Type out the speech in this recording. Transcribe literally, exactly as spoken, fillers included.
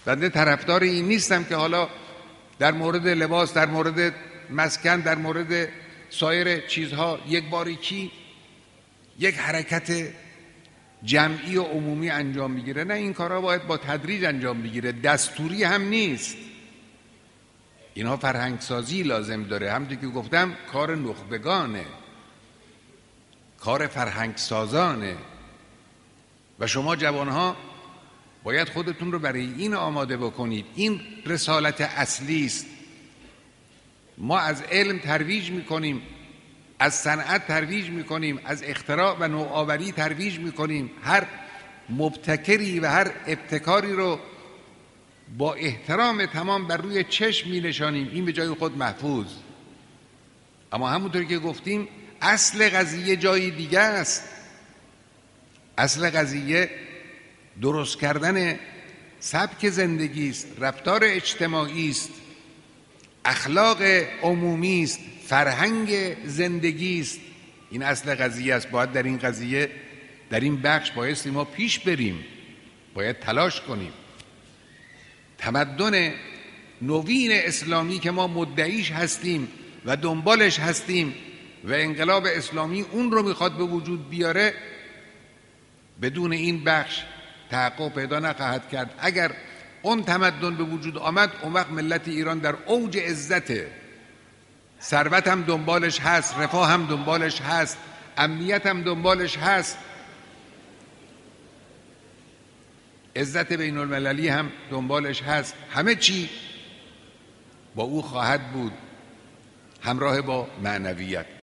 بنده طرفدار این نیستم که حالا در مورد لباس، در مورد مسکن، در مورد سایر چیزها یک باریکی یک حرکت جمعی و عمومی انجام میگیره. نه، این کارها باید با تدریج انجام بگیره، دستوری هم نیست. اینها فرهنگ سازی لازم داره. همونطور که گفتم کار نخبگانه، کار فرهنگ سازانه و شما جوانها باید خودتون رو برای این آماده بکنید. این رسالت اصلی است. ما از علم ترویج میکنیم، از صنعت ترویج میکنیم، از اختراع و نوآوری ترویج میکنیم. هر مبتکری و هر ابتکاری رو با احترام تمام بر روی چشم می نشانیم. این به جای خود محفوظ. اما همونطور که گفتیم اصل قضیه جای دیگه است. اصل قضیه درست کردن سبک زندگی است، رفتار اجتماعی است، اخلاق عمومی است، فرهنگ زندگی است. این اصل قضیه است. باید در این قضیه، در این بخش بایستی ما پیش بریم، باید تلاش کنیم. تمدن نوین اسلامی که ما مدعیش هستیم و دنبالش هستیم و انقلاب اسلامی اون رو میخواد به وجود بیاره، بدون این بخش تحقق پیدا نخواهد کرد. اگر اون تمدن به وجود آمد، اون وقت ملت ایران در اوج عزته، ثروت هم دنبالش هست، رفاه هم دنبالش هست، امنیت هم دنبالش هست، عزت بین المللی هم دنبالش هست. همه چی با او خواهد بود، همراه با معنویت.